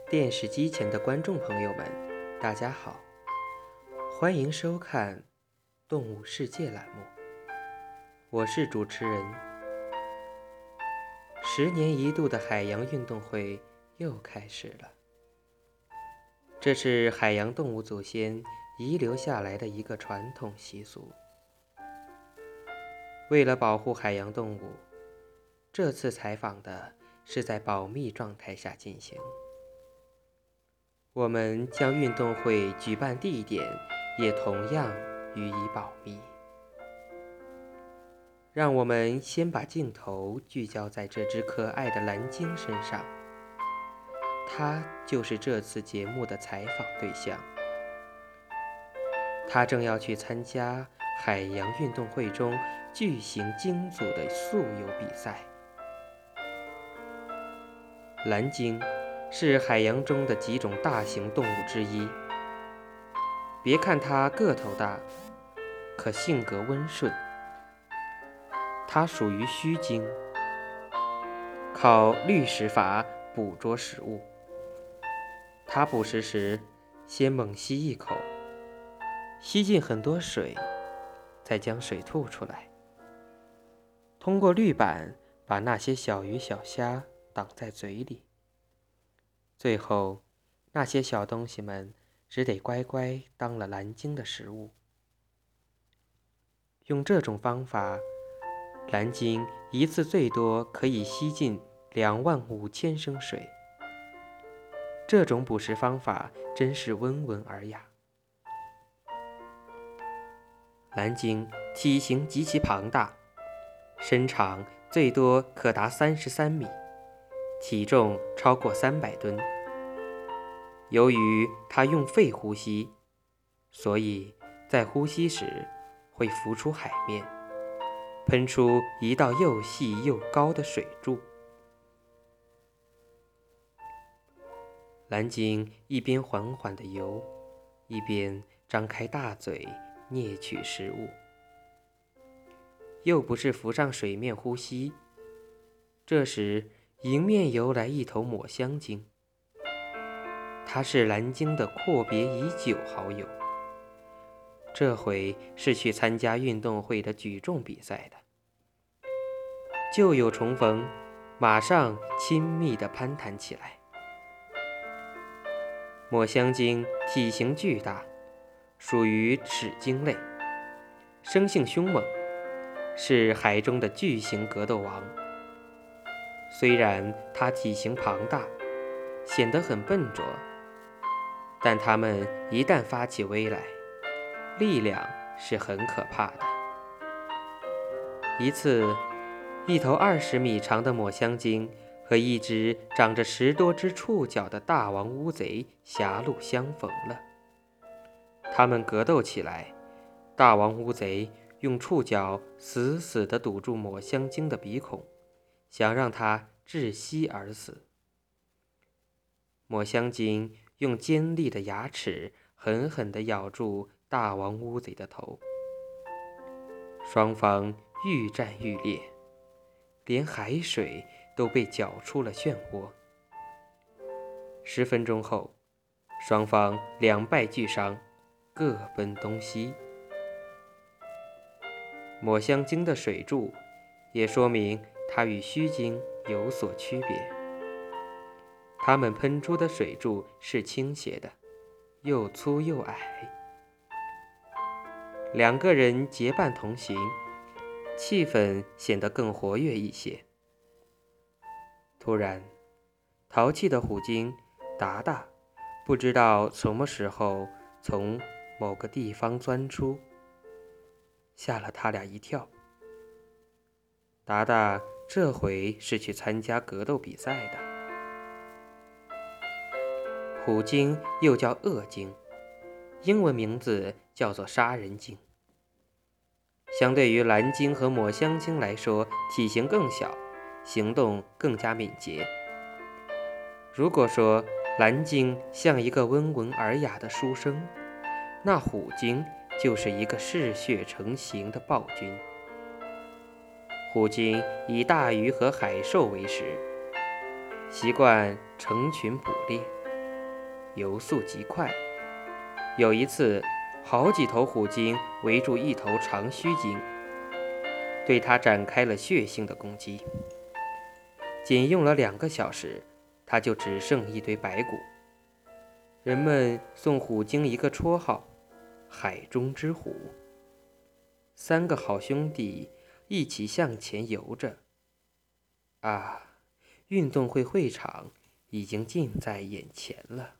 电视机前的观众朋友们，大家好，欢迎收看《动物世界》栏目，我是主持人。10年一度的海洋运动会又开始了，这是海洋动物祖先遗留下来的一个传统习俗。为了保护海洋动物，这次采访的是在保密状态下进行。我们将运动会举办地点也同样予以保密。让我们先把镜头聚焦在这只可爱的蓝鲸身上，它就是这次节目的采访对象。它正要去参加海洋运动会中巨型鲸组的速游比赛。蓝鲸是海洋中的几种大型动物之一。别看它个头大，可性格温顺。它属于须鲸，靠滤食法捕捉食物。它捕食时，先猛吸一口，吸进很多水，再将水吐出来，通过滤板把那些小鱼小虾挡在嘴里。最后，那些小东西们只得乖乖当了蓝鲸的食物。用这种方法，蓝鲸一次最多可以吸进25000升水。这种捕食方法真是温文尔雅。蓝鲸体型极其庞大，身长最多可达33米，体重超过300吨。由于它用肺呼吸，所以在呼吸时会浮出海面，喷出一道又细又高的水柱。蓝鲸一边缓缓地游，一边张开大嘴啮取食物。又不是浮上水面呼吸，这时迎面游来一头抹香鲸。它是蓝鲸的阔别已久好友，这回是去参加运动会的举重比赛的。旧友重逢，马上亲密地攀谈起来。抹香鲸体型巨大，属于齿鲸类，生性凶猛，是海中的巨型格斗王。虽然它体型庞大，显得很笨拙，但它们一旦发起威来，力量是很可怕的。一次，一头20米长的抹香鲸和一只长着10多只触角的大王乌贼狭路相逢了。他们格斗起来，大王乌贼用触角死死地堵住抹香鲸的鼻孔，想让它窒息而死。抹香鲸用尖利的牙齿狠狠地咬住大王乌贼的头。双方愈战愈烈，连海水都被搅出了漩涡。10分钟后，双方两败俱伤，各奔东西。抹香鲸的水柱也说明它与须鲸有所区别。它们喷出的水柱是倾斜的，又粗又矮。2个人结伴同行，气氛显得更活跃一些。突然，淘气的虎鲸达达不知道什么时候从某个地方钻出，吓了他俩一跳。达达这回是去参加格斗比赛的。虎鲸又叫恶鲸，英文名字叫做杀人鲸。相对于蓝鲸和抹香鲸来说，体型更小，行动更加敏捷。如果说蓝鲸像一个温文尔雅的书生，那虎鲸就是一个嗜血成形的暴君。虎鲸以大鱼和海兽为食，习惯成群捕猎， 游速极快。有一次，好几头虎鲸围住一头长须鲸，对它展开了血腥的攻击。仅用了2个小时，它就只剩一堆白骨。人们送虎鲸一个绰号——海中之虎。3个好兄弟一起向前游着。啊，运动会会场已经近在眼前了。